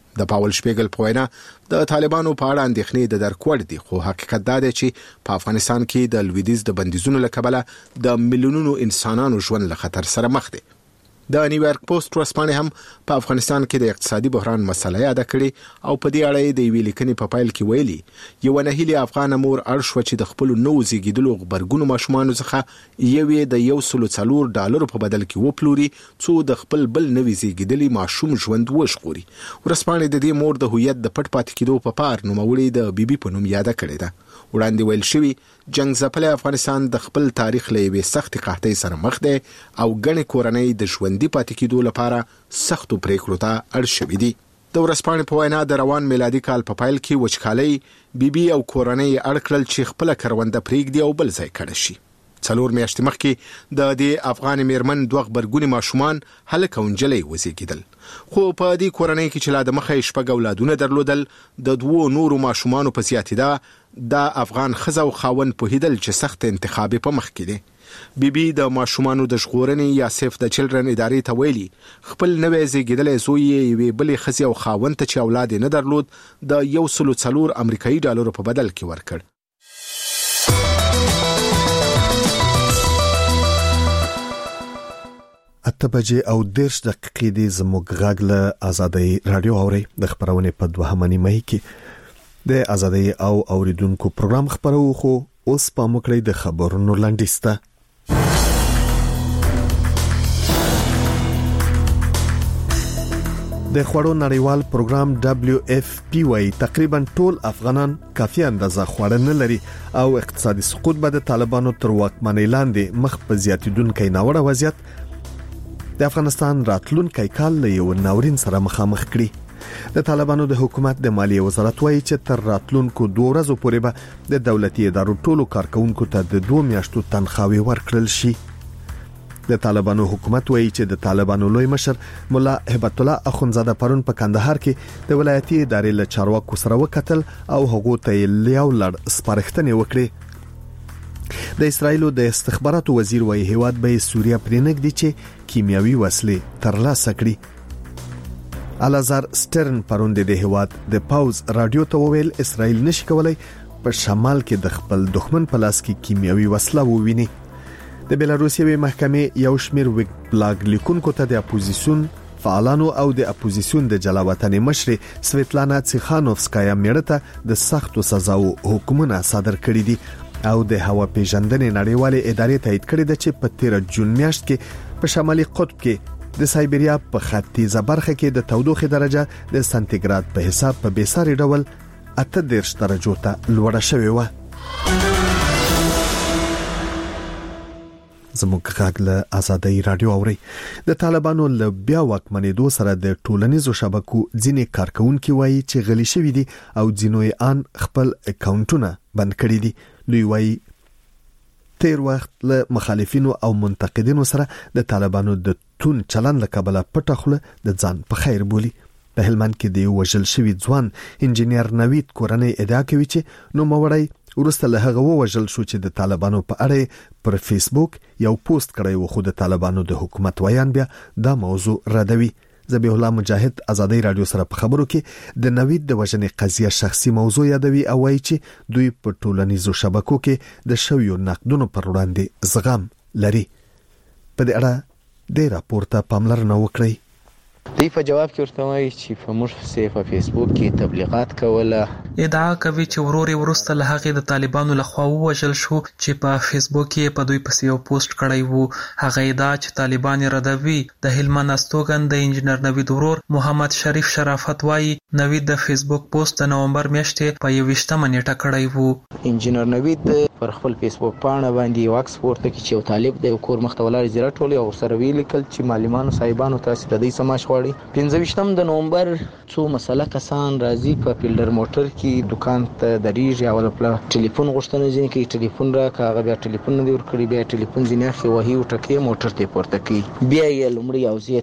[SPEAKER 21] د پاول شپیګل په وینا د طالبانو په اړه اندېښنې د درک وړ دي، خو حقیقت دا دی چې په افغانستان کې د لویدیځ د بندیزونو له کبله د میلیونونو انسانانو ژوند له خطر سره مخ دی. د نیویارک پوسټ ورځپاڼې هم په افغانستان کې د اقتصادي بحران مسله یاده کړې او په دې اړه د یوې لیکنې په پیل کې ویلي یو نهیلي افغان مور اړ شوه چې د خپلو نوو زیږیدلو غبرګونو ماشومانو څخه یوې د $104 په بدل کې وپلوري څو د خپل بل نوي زیږیدلي ماشوم ژوند وژغوري. ورځپاڼې د دې مور د هویت د پټ پاتې کېدو په پار نوموړې د بیبي په نوم یاده کړې ده. وړاندې ویل شوي جنگ ځپلی افغانستان د خپل تاریخ له یوې سختې قحطۍ سره مخ دی او ګڼې کورنۍ د ژوندي پاتې کېدو لپاره سختو پریکړو ته اړ شوي دي. د ورځپاڼې په وینا د روان میلادي کال په پیل کې وچکالۍ بیبي او کورنۍ اړ کړل چې خپله کرونده پرېږدي او بل ځای کډه شي. 4 میاشتې مخکې د دې افغان میرمن 2 غبرګوني ماشومان هلک او نجلۍ وزېږېدل، خو په دې کورنۍ کې چې لا د مخه 6 اولادونه درلودل د 2 نورو ماشومانو په زیاتېدا د افغان ښځه او خاوند پوهېدل چې سخت انتخاب په مخ کې دی. بیبي د ماشومانو د ژغورنې یا سیف د چلډرن ادارې ته ویلي خپل نوی زېږېدلی زوی یې یوې بلې ښځې او خاوند ته چې اولاد یې نه درلود د $104 په بدل کې ورکړ.
[SPEAKER 1] 8:10 دی زموږ غږ له آزادۍ رادیو اوري د خبرونه په 2 مې کې د آزادۍ او اوریدونکو پروګرام خبرو خو اوس په مکړې د خبرونو لاندېسته. د خوړو نړیوال پروګرام WFP وايي تقریبا ټول افغانان کافي اندازه خوړ نه لري او اقتصادي سقوط به د طالبانو تر واکمنۍ لاندې مخ په زیاتیدونکو ناوړه وضعیت د افغانستان راتلونکي کال له یو ناورین سره مخامخ کړي. د طالبانو د حکومت د مالیې وزارت وايي چې تر راتلونکو 2 ورځو پورې به د دولتي ادارو ټولو کارکونکو ته د 2 میاشتو تنخواهي ورکړل شي. د طالبانو حکومت وايي چې د طالبانو لوی مشر مولا هبت الله اخونزاده پرون په کندهار کې د ولایتي ادارې له چارواکو سره وکتل او هغه ته یو لړ سپارښتنې وکړي. د اسرایل د استخباراتو وزیر وايي هیواد به سوریه پرېنګدي چې کیمیاوي وسلې ترلاسه کړي. الازار سټرن پرون د هیواد د پاوز رادیو ته وویل اسرایل نشي کولای په شمال کې د خپل دښمن په لاس کې کیمیاوي وسله وویني. د بلاروسیوي محکمې یو شمېر ویک بلاګ لیکونکو ته د اپوزیسیون فعالانو او د اپوزیسیون د جلاوطن مشر سویتلانا تسیخانوفسکایا میړه ته د سختو سزاو حکمونه صادر کړي دي او د هوا پیژندنې نړیوالې ادارې تایید کړی د چې په 13 جون میاشت کې په شمالي قطب کې د سایبریا په ختیځه برخه کې د تودوخې درجه د سانتیګراد په حساب په بیساري ډول 18 درجو ته لوړه شوې و. زموږ غږ له آزادۍ رادیو اوري. د طالبانو له بیا واکمنېدو سره د ټولنیزو شبکو ځینې کارکونکو وایي چې غلي شوي دي او ځینوی ان خپل اکاونټونه بند کړي دي. دوی وایي تیر وخت له مخالفینو او منتقدینو سره د طالبانو د تون چلن لکبله پټخله د ځان په خیر بولی. په هلمند کې د وژل شوی ځوان انجینیر نوید کورنۍ ادعا کوي چې نو موړی ورسته له هغه وژل شو چې د طالبانو په اړه پر فیسبوک یو پوسټ کړی و، خو د طالبانو د حکومت ویان بیا دا موضوع ردوي. ذبیح الله مجاهد آزادۍ رادیو سره په خبرو کې د نوید د وژنې قضیه شخصي موضوع یادوي او وایي چې دوی په ټولنیزو شبکو کې د شویو نقدونو پر وړاندې زغم لري. په دې اړه د راپور ته پاملرنه وکړئ.
[SPEAKER 4] دوی په جواب کې ورته وایي چې په موږ په فیسبوک کې تبلیغات کوله.
[SPEAKER 22] ادعا کوي چې ورور ورسته له هغه د طالبانو لخوا وژل شو چې په فیسبوک کې په دوی پسې یو پوسټ کړی وو. هغه ادعا چې طالبان ردوي. د هلمند استوګن د انجینر نوید ورور محمد شریف شرافت وایي نوید د فیسبوک پوسټ د نومبر میاشتې په 21 نیټه کړی وو.
[SPEAKER 4] انجینر نوید پر خپل فیسبوک پاڼه باندې یو عکس پورته کړ چې یو طالب د کور مخ ته ولاړ زیرا ټولې او سره ویل کل چې معلمانو صاحبانو تاسو د دې سماش غواړي. 25 د نومبر څو مسله کسان راځي په فیلډر موټر کې دکان ته دریږي او په ټلیفون غوښتنه ځینې کې ټلیفون راکړه، هغه بیا ټلیفون نه دی ورکړي، بیا ټلیفون ځینې اخی وهي او ټکی موټر ته پورته کوي. بیا یې لمړی او زیات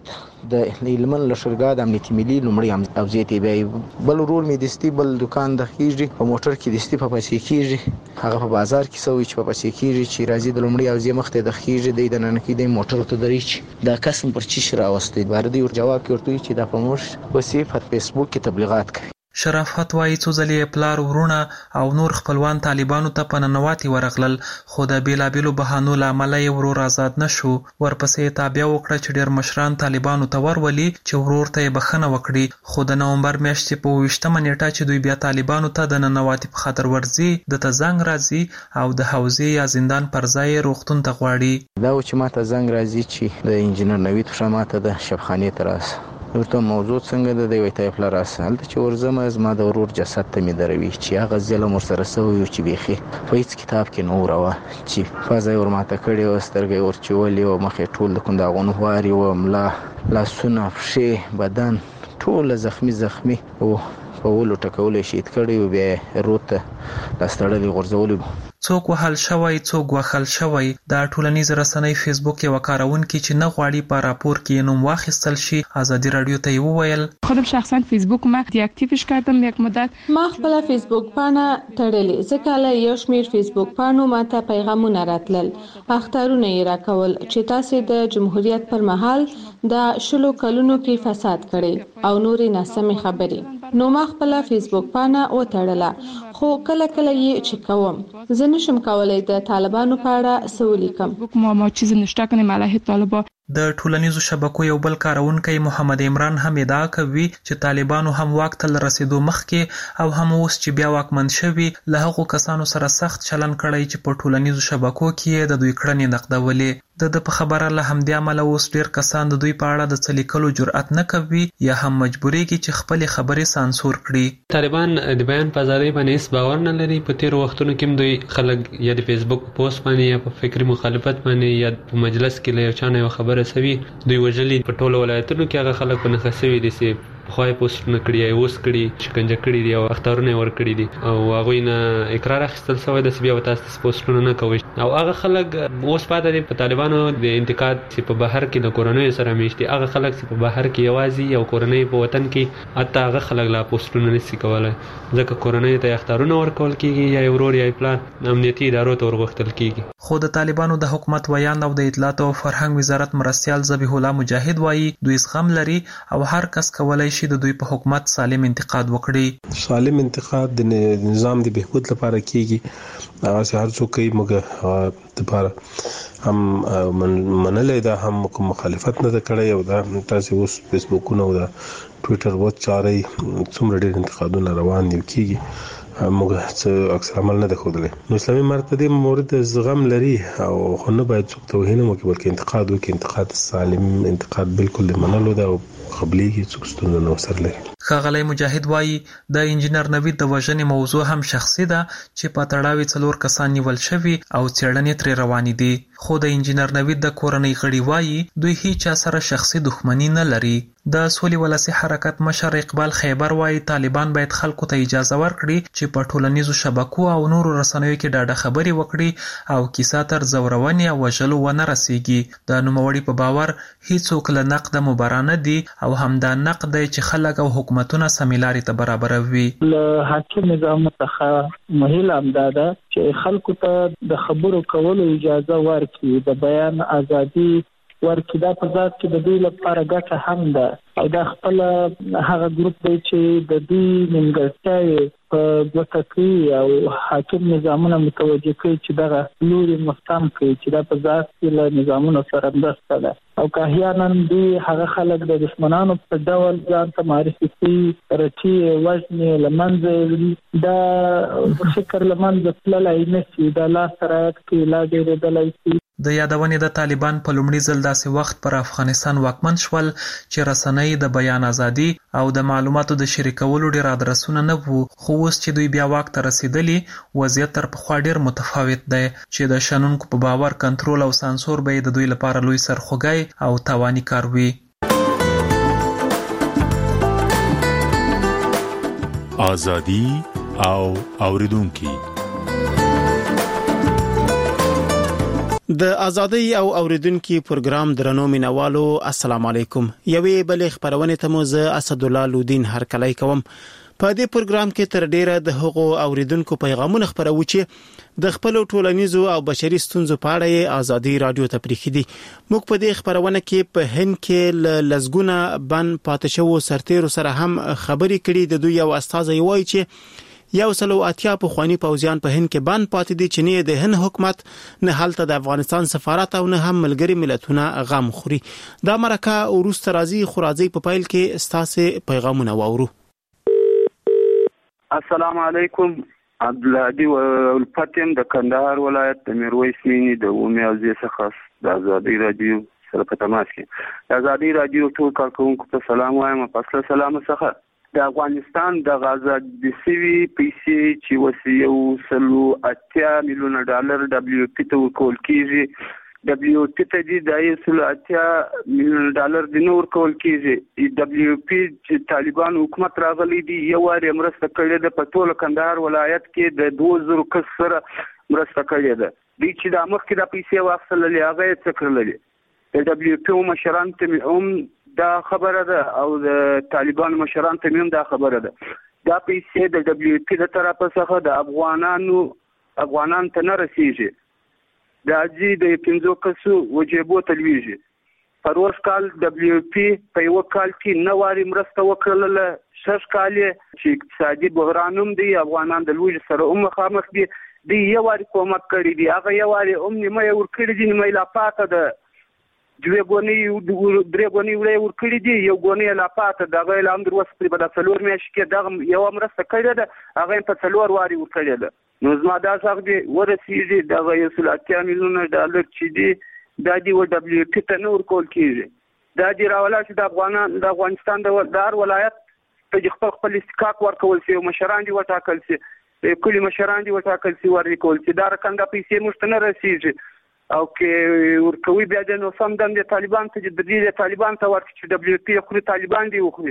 [SPEAKER 4] د هلمند لشرګاه د امنیتي ملي لومړی اوزیتي بیا بل ورور می دستی بل دکان د خېږي په موټر کې دستی په پاسې کېږي هغه په بازار کې سوي چې په پاسې کېږي چې راځي د لومړی اوزی مخته د خېږي د نن کې د موټر ته درېچ دا قسم پر چی راوستي باندې ور جواب کوي چې دا په موږ وسی په فیسبوک کې تبلیغات کوي.
[SPEAKER 22] شرافت وایي څو ځلې پلار ورونه او نور خپلوان طالبانو ته په ننواتي ورغلل خو د بیلابیلو بهانو له امله یې ورور آزاد نشو. ورپسې تابع وکړه چې ډېر مشران طالبانو ته ورولي چې ورور ته یې بخښنه وکړي خو د نومبر میاشتې په 28مه نیټه چې دوی بیا طالبانو ته د ننواتي په خاطر ورځي د ته زنګ راځي او د حوزې یا زندان پر ځای روغتون ته غواړي.
[SPEAKER 4] دا چې ماته زنګ راځي چې د انجینر نوید شماته د شفخانې تراس ورته موضوع څنګه د دوی ته فل راسل چې ورزم از ما د ورور جسد ته می دروي چې هغه ظلم ورسره سوی چې بيخي په هیڅ کتاب کې نو راوه چې فازای ورماته کړي او سترګې ورچولې او مخې ټول د کنداغون هواري او ملا لاسونه پښې بدن ټول زخمی او په ولو ټکولې شید کړي او بیا روته لاستړلې غرزولې
[SPEAKER 22] څوک وهل شوی څوک وهل شوی دا ټولنیز رسنۍ فیسبوک یو کارونکي چې نه غواړي په راپور کې نوم واخیستل شي ازادي رادیو ته وویل
[SPEAKER 5] خودم شخصا فیسبوک ما دیاکتیوش کردم یک مدت
[SPEAKER 7] ما خپل فیسبوک پاڼه تړلې ځکه له یو شمیر فیسبوک پاڼو ماته پیغامونه راتلل اخترونه یې راکول چې تاسو د جمهوریت پر مهال د شلو کلونو کې فساد کړي او نورې ناسمې خبرې نو ما خپل فیسبوک پاڼه وتړله خو کله یې چې کوم زه نشم کولای د طالبانو په اړه څه ولیکم
[SPEAKER 5] ما چیز نشته کنیم علیه طالبان.
[SPEAKER 22] د ټولنیزو شبکو یو بل کارونکی محمد عمران هم ادعا کوي چې طالبانو هم واک ته رسیدو مخکې او هم اوس چې بیا واکمن شوي له هغو کسانو سره سخت چلن کړی چې په ټولنیزو شبکو کې د دوی کړنې نقدولې. د په خبره له همدې عمله اوس ډیر کسان د دوی په اړه د څه لیکلو جرأت نه کوي یا هم مجبورېږي چې خپلې خبرې سانسور کړي.
[SPEAKER 23] طالبان د بیان په ازادۍ باندې هیڅ باور نه لري. په تیرو وختونو کې دوی خلک یا د فیسبوک پوسټ باندې یا په فکری مخالفت باندې یا په مجلس کې له یو چا نه یو خبره سوي دوی وجلي په ټولو ولایتونو کې هغه خلک په نخښوي دي چې خوای پوسټ نه کړی او اوس کړی شکنجه کړی دی او اختارونه ور کړی دي او هغه نه اقرار اخیستل شوی د بیا تاسو پوسټونه نه کوي او هغه خلک اوس پاتې دي په طالبانو د انتقاد چې په بهر کې د کورونو سره میشتي هغه خلک چې په بهر کې یوازي یو کورونی په وطن کې حتی هغه خلک لا پوسټونه نشي کولای ځکه کورونی ته اختارونه ورکول کیږي یا ورور یا پلان امنیتي ادارو ته ورغښتل کیږي.
[SPEAKER 22] خو د طالبانو د حکومت ویان او د اطلاعات او فرهنګ وزارت مرستيال ذبیح الله مجاهد وایي دوی زغم لري او هر کس کولای شي د دوی په حکومت سالم انتقاد وکړي.
[SPEAKER 24] سالم انتقاد د نظام د بهبود لپاره کیږي هغه هر څوک کوي موږ لپاره هم منلې ده هم مخالفت نه کړی او دا تاسو اوس فیسبوکونه او دا ټوئیټر وچاري څومره ډېر انتقادونه روان دي کیږي موږ څه اکثر عمل نه دخولې نو اسلامي مرتدي مورد زغم لري او خو نه باید څوک توهین وکړي بلکې انتقاد وکړي. انتقاد سالم انتقاد بالکل منلو ده او قبليږي څوک ستونزه نه وسر لري.
[SPEAKER 22] ښاغلی مجاهد وایي د انجینر نوید د وژنې موضوع هم شخصي ده چې په تړاو 4 کسان نیول شوي او څېړنې ترې روانې دي خو د انجینر نوید د کورنۍ غړي وایي دوی هیڅ سره شخصي دښمني نه لري. د سولې ولسی حرکت مشر اقبال خیبر وایي طالبان باید خلکو ته اجازه ورکړي چې په ټولنیزو شبکو او نورو رسنیو کې ډاډه خبرې وکړي او کیسه تر زورونې او وژلو ونه رسیږي. د نوموړي په باور هیڅوک له نقد مبارانه دي او همدا نقد دی چې خلک او حکومتونه سمیلاري ته برابروي.
[SPEAKER 25] له حاکم نظام څخه مهیله امداده چې خلکو ته د خبرو کولو اجازه ورکړي د بیان ازادي ورکړي. دا په ذات کې د دوی لپاره ګټه هم ده او دا خپل هغه ګروپ دی چې د دوی نیمګړتیاوې په ګوته کوي او حاکم نظامونه متوجه کوي چې دغه لوري مستم کوي چې دا په ذات کې له نظامونو سره مرسته ده او که احیانا دوی هغه خلک د دشمنانو په ډول ځان ته معرفي کوي رټي وژنې له منځه دا فکر له منځه تللی نه شي دا لاس رعایت کوي لا ډېرېدلی شي.
[SPEAKER 22] د یادونې د طالبان په لومړي ځل داسې وخت پر افغانستان واکمن شول چې رسنۍ د بیان ازادي او د معلوماتو د شریکولو ډېر ادرسونه نه وو خو اوس چې دوی بیا واک ته رسیدلي وضعیت تر پخوا ډېر متفاوت دی چې د شنونکو په باور کنټرول او سانسور به د دوی لپاره لوی سرخوږی او تاواني کار وي.
[SPEAKER 26] ازادي او اوریدونکي
[SPEAKER 2] د ازادي او اوریدونکو پروګرام درنو مینوالو السلام علیکم. یوې بلې خبرونه ته مو زه اسد الله لودین هرکلی کوم. په دې پروګرام کې تر ډیره د هغو اوریدونکو پیغامونه خبرو چې د خپل ټولنیزو او بشري ستونزو په اړه ازادي رادیو ته پریخي دي. موږ په دې خبرونه کې په هند کې لزګونه بن پاتشو سرتیرو سره هم خبرې کړې. د دوی یو استاد وایي چې 180 پخوانی پوځیان په هند کې بند پاتې دي چې نه د هند حکومت نه هلته د افغانستان سفارت او نه هم ملګری ملتونه غم خوري. دا مرکه وروسته راځي خو راځي په پایل کې ستاسو پیغامونه واورو.
[SPEAKER 3] السلام علیکم. عبدالهادي ولپتیم د کندهار ولایت د میرویس مینی د اومي ازي څخه د ازادي رادیو سره په تماس کې. د ازادي رادیو ټول کارکونکو ته سلام وایم. په سلام څخه د افغانستان د غزا د سوي پیسې چې وسیو 180 میلیون ډالر دبليو پی ته ورکول کیږي. دبليو پی ته د 180 میلیون ډالر د نور کول کیږي. دبليو پی چې طالبان حکومت راغلي دي یو واری مرسته کړې ده په ټول کندهار ولایت کې د 2000 کس سره مرسته کړې ده. د چې د مخکې د پیسې واخللې هغه یې څکرلې. د دبليو پی مشران ته دا خبره ده او د طالبان مشران ته هم دا خبره ده. دا پیسې د دبليو پی د طرفه څخه د افغانان ته نه رسیږي. د اجي د 15 کسو وجيبو تلويږي. پروس کال دبليو پی په یو کال کې 9 واری مرسته وکړله. 6 کال چې اقتصادي بحرانوم دی افغانان د لوی سره مخامخ دي. د یو واری کومک کړی دی. هغه یو واری نیمه ورکړي دي نیمه لا پاته ده. دوی غونی درې غونی ورکړي دي. یو غونی لا پاته دغه اعلان دروس په د څلور میاشتې کې دغه یو مرسته کړې ده. هغه په څلور واری ورکړي ده. نو زما دا څنګه دی ورسیږي دغه 180 میلیون ډالر چې دی د دې دبليو پی ته نور کول کیږي. دا دی راولا چې د افغانستان د دار ولایت په خپل استحقاق ورکول شي. مشران دي وټاکل شي. کلی مشران دي وټاکل شي ورکول شي. دا رقم د پیسې مشتنه رسیږي. او کې ورکوي بیا د نو سم د طالبان ته د دې طالبان ته ورکړي چې دبليو پی خو طالبان دی وخوري.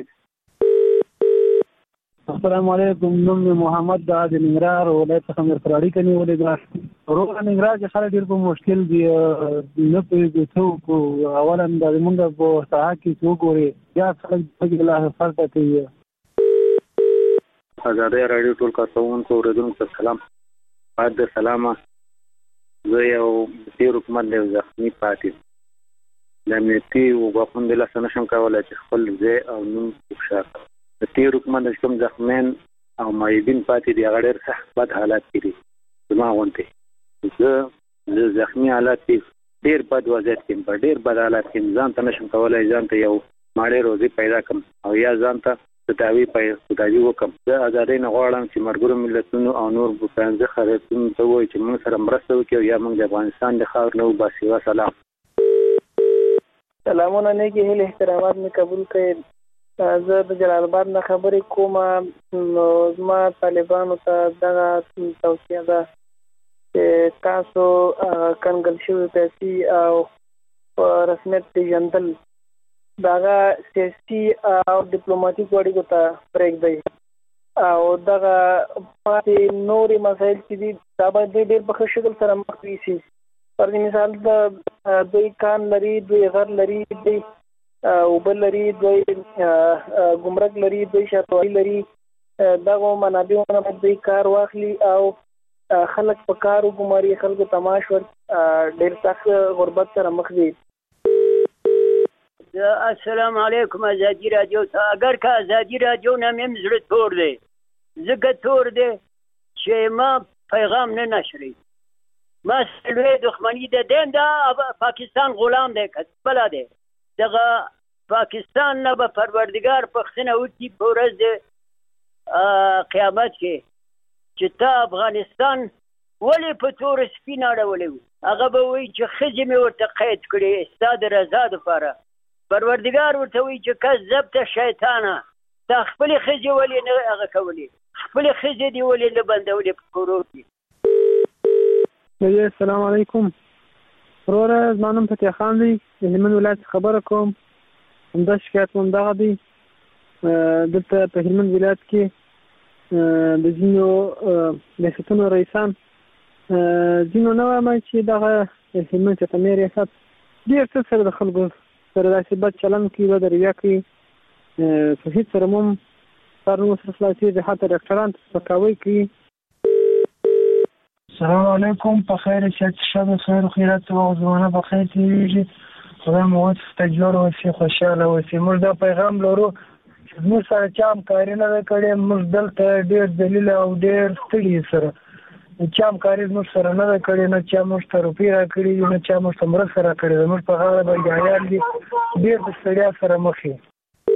[SPEAKER 25] السلام علیکم. نوم محمد د ننګرهار ولایت څخه مرکراړي کني ولې ګرځي روغ ننګرهار چې خلک ډیر په مشکل دي نه پېږي څوک اولا د موږ په ساحه کې څوک وري یا خلک په الله فرض کوي.
[SPEAKER 18] ازادي رادیو ټول کارکونکو اوریدونکو ته سلام. بعد سلامه زه یو تیر حکومت له ځخمي پاتې د امنیتي او غوښتنې د لاسه نشم کولای چې خپل ځای او نوم وښایم. د تیر حکومت د کوم ځخمین او مایبین پاتې دی هغه ډېر سخت بد حالات کې دي. زما غونډې زه ځخمي حالات کې ډېر بد وضعیت کې په ډېر بد حالات کې ځان ته نشم کولای ځان ته یو ماړې روزي پیدا کړم او یا ځان ته تداوی وکم. زه ازادي نه غواړم چې مرګرو ملتونو او نور بوتانځه خریدونکو ته وایي چې موږ سره مرسته وکړي یا موږ د افغانستان د خاور نه وباسي. وسلام.
[SPEAKER 25] سلامونه نیکی هیله احترامات می قبول کړئ. زه د جلال آباد نه خبرې کوم. نو زما طالبانو ته دغه توصیه ده چې تاسو کنګل شوي پیسې او په رسمیت پیژندل دغه سیاسي او ډیپلوماټیک اړیکو ته پرېږدئ او دغه پاتې نورې مسایل چې دي دا باید ډېر په ښه شکل سره مخ یوسي. پر مثال دوی کان لري، دوی غر لري، دوی اوبه لري، دوی ګمرک لري، دوی شاتوالي لري. دغه منابعونه باید دوی کار واخلي او خلک په کار وګماري. خلکو تماش ور ډېر سخت غربت سره مخ دي.
[SPEAKER 6] السلام علیکم. ازادي رادیو ته اگر که ازادي رادیو نام هم زړه تور دی ځکه تور دی چې ما پیغام نه نشري. ما سلوی دښمني د دین دا پاکستان غلام دی کسبله دی. دغه پاکستان نه به پروردګار پښتنه وکړي په ورځ د قیامت کې چې تا افغانستان ولې په تور سپین اړولی و. هغه به وایي چې ښځې مې ورته قید کړې ستا د رضا دپاره. پروردګار ورته وایي چې کذبته شیطانه تا خپلې ښځې ولې نه هغه کولې خپلې ښځې دې ولې نه بندولې په کورو کې.
[SPEAKER 25] السلام علیکم. وروره زما نوم فتح خان دی. د هلمند ولایت خبره کوم. همدا شکایت مو همدغه دی. دلته په هلمند ولایت کې د ځینو ریاستونو رئیسان ځینو نه وایم چې دغه هلمند ختمې ریاست ډېر څه سره د خلکو سره داسې بد چلند کوي بد رویه کوي په هېڅ سره مو هم کارونه سره خلاصېږي حتی ډاکټران سپکاوی کوي.
[SPEAKER 8] السلام علیکم. په خیر صحت شب خیر و خیرات و زمانه په خیر تېرېږي. خدای مو ورته جوړ اوسي خوشحاله اوسي. موږ دا پیغام لرو چې موږ سره چا همکاري نه ده کړې. موږ دلته ډېر ذلیل او ډېر ستړي سره چا همکاري زموږ سره نه ده کړې، نه چا موږ ته روپۍ راکړي دي، نه چا موږ ته مرسته راکړې ده. موږ په غاړه بندیان دي، ډېر د ستړیا سره مخ یو.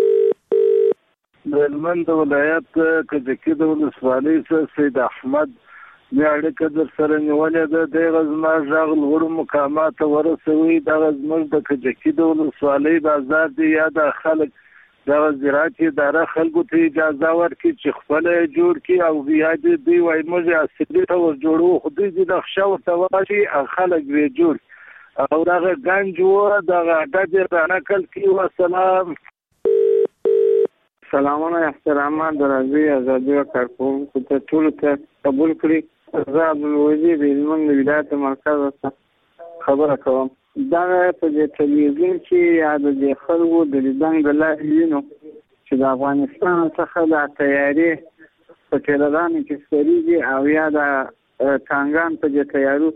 [SPEAKER 9] د هلمند ولایت کجکي د ولسوالۍ څخه سید احمد مې اړیکه در سره نیولې ده. دغه زما غږ لوړو مقاماتو ورسوي. دغه زموږ د کجکي د ولسوالۍ بازار دی یا د خلک دغه زراعت اداره خلکو ته اجازه ورکړي چې خپل جوړ کړي او بیا دې دوی وایي موږ اصلي ته ور جوړو، خو دوی د نقشه ورته وایي او خلک یې جوړ او دغه ګنج و دغه اډه دې رانقل کړي. والسلام.
[SPEAKER 10] سلامونه احترامات د راځي ازادي او کارکوونکو ته ټولو ته قبول کړي. زه عبدالوزیر د هلمند ولایت مرکز څخه خبره کوم. دا په دې تلویزیون کې یا د دې خلکو د لیدنګ د لارې وینو چې د افغانستان څخه د تیاري په ټیلرانو کې سپریږي او یا د ټانګان په دې تیارو